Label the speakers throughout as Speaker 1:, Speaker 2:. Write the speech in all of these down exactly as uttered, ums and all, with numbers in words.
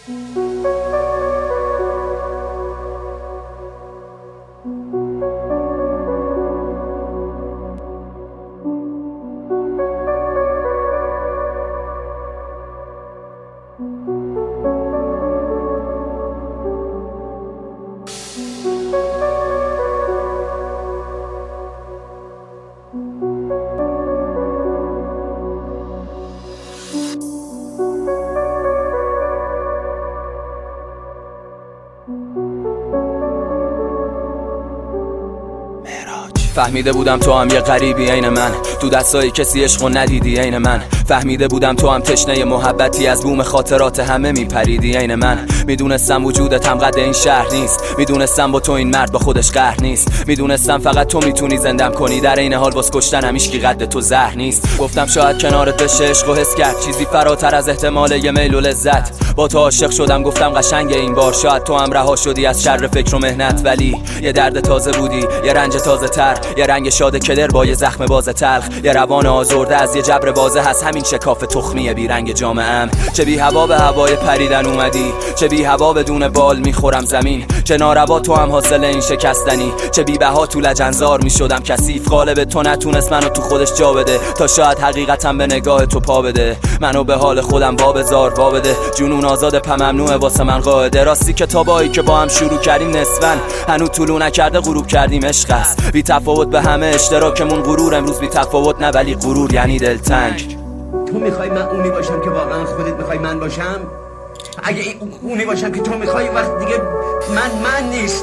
Speaker 1: فهمیده بودم تو هم یه غریبی عین من، تو دستای کسی عشقو ندیدی عین من. فهمیده بودم تو هم تشنه محبتی، از بوم خاطرات همه میپریدی عین من. میدونستم وجودت هم قد این شهر نیست، میدونستم با تو این مرد با خودش قهر نیست، میدونستم فقط تو میتونی زندم کنی، در این حال باز کشتنم هیچکی قد تو زهر نیست. گفتم شاید کنارت بشه عشقو حس کرد، چیزی فراتر از احتمال یه میل و لذت. با تو عاشق شدم گفتم قشنگ این بار، شاید تو هم رها شدی از شر فکر و مهنت، ولی یه درد تازه بودی، یه رنج تازه تر، یه رنگ شاد کدر با یه زخم باز تلخ، یه روان آزرده از یه جبر بازه هست، همین شکاف تخمی بی رنگ جامعه‌ام. چه بی هوا به هوای پریدن اومدی، چه بی هوا بدون بال میخورم زمین، چه ناروا تو هم حاصل این شکستنی، چه بی بها تو لجنزار میشدم کثیف. قالب تو نتونست منو تو خودش جا بده، تا شاید حقیقتم به نگاه تو پا بده، منو به حال خودم وا بذار وا بده. جنون آزاد پا ممنوعه واسه من قاعده، راستی کتابایی که با هم شروع کردیم نصفن هنوز طلوع نکرده غروب کردیم. عشق است بی تفاوت به همه، اشتراکمون غرور، امروز بی تفاوت نه ولی غرور یعنی دلتنگ.
Speaker 2: تو میخوای من اونی باشم که واقعا خودت میخوای من باشم؟ اگه اونی باشم که تو میخوای وقت دیگه من من نیست.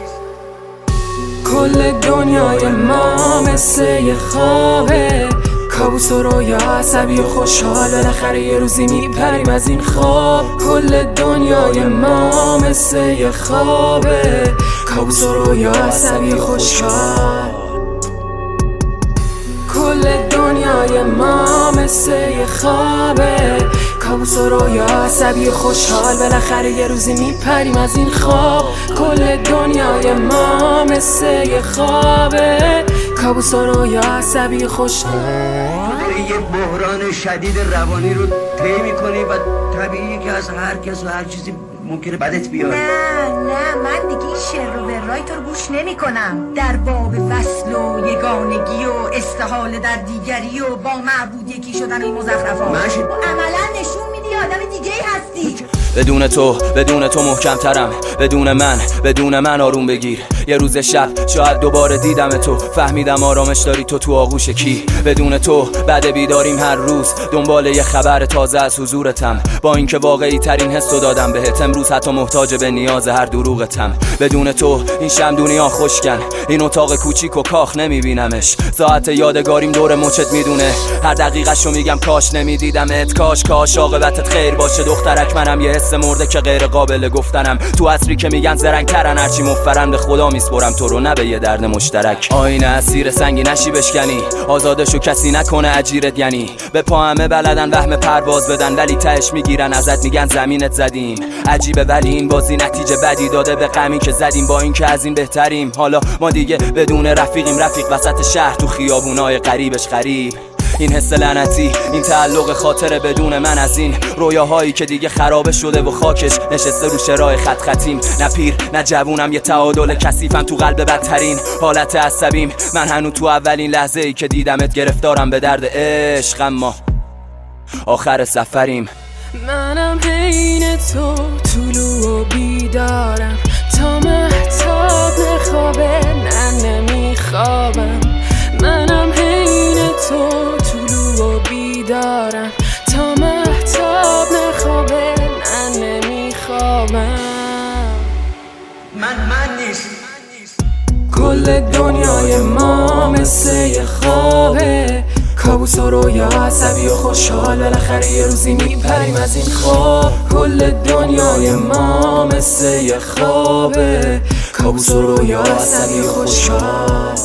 Speaker 3: کل دنیای ما مثل یه خوابه، کابوس و رویا، عصبی و خوشحال، بالاخره یه روزی میپریم از این خواب. کل دنیای ما مثل یه خوابه، کابوس و رویا، عصبی و خوشحال. کل دنیای ما مثل یه خوابه، کابوس و رویا، عصبی و خوشحال، بالاخره یه روزی میپریم از این خواب. کل دنیای ما مثل یه خوابه، کابوس و رویا، عصبی و خوشحال.
Speaker 2: داری یه بحران شدید روانی رو طی میکنی و طبیعیه که از هر کس و هر چیزی ممکنه بدت بیاد.
Speaker 4: نه نه من دیگه این شر و برای تو رو گوش نمی کنم. در باب وصل و یگانگی و استحاله در دیگری و با معبود یکی شدن این مزخرفات، عملا نشون میدی آدم دیگه ای هستی.
Speaker 1: بدون تو بدون تو محکم ترم، بدون من بدون من آروم بگیر. یه روز شب شاید دوباره دیدم تو، فهمیدم آرامش داری تو تو آغوش کی. بدون تو بعد بیداریم هر روز دنبال یه خبر تازه از حضورتم، با اینکه واقعی ترین حسو دادم بهت، امروز حتی محتاج به نیاز هر دروغتم. بدون تو این شم دنیا خشکن، این اتاق کوچیک و کاخ نمیبینمش. ساعت یادگاریم دور مچت میدونه، هر دقیقه‌شو میگم کاش نمیدیدمت، کاش کاش عاقبتت خیر باشه دخترک. منم یه حس مرده که غیر قابل گفتنم، تو عصری که میگن زرنگ‌ترن هرچی مفرن، به خدا میسپرم تو رو نه به یه درد مشترک. آینه اسیر سنگی نشی بشکنی، آزادشو کسی نکنه اجیرت، یعنی به پا همه بلدن وهم پرواز بدن، ولی تهش میگیرن ازت میگن زمینت زدیم. عجیبه ولی این بازی نتیجه بدی داده به غمی که زدیم، با اینکه از این بهتریم. حالا ما دیگه بدون رفیقیم، رفیق وسط شهر تو خیابونای غریبش غریب. این حس لعنتی، این تعلق خاطره بدون من از این رویاهایی که دیگه خرابه شده و خاکش نشسته رو شرای خط خطیم. نه پیر نه جوونم، یه تعادل کثیفم تو قلب بدترین حالت عصبیم. من هنو تو اولین لحظه ای که دیدمت گرفتارم به درد عشق، اما آخر سفریم.
Speaker 3: منم حین تو طلوع و بیدارم، تا مهتاب نخوابه نه نمیخوابم. منم حین تو طلوع و بیدارم، تا مهتاب نخوابه نه نمیخوابم.
Speaker 2: من من نیست.
Speaker 3: کل دنیای ما مثل یه خوابه، کابوس و رویا، عصبی و خوشحال، بالاخره یه روزی میپریم از این خواب. کل دنیای ما مثل یه خوابه، کابوس و رویا، عصبی و خوشحال.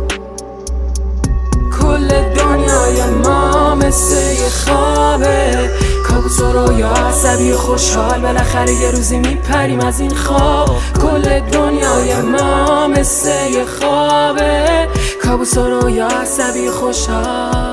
Speaker 3: کل دنیای ما مثل یه خوابه، کابوس و رویا، عصبی و خوشحال، بالاخره یه روزی میپریم از این خواب. کل دنیای ما مثل یه خوابه، کابوس و رویا، عصبی و خوشحال.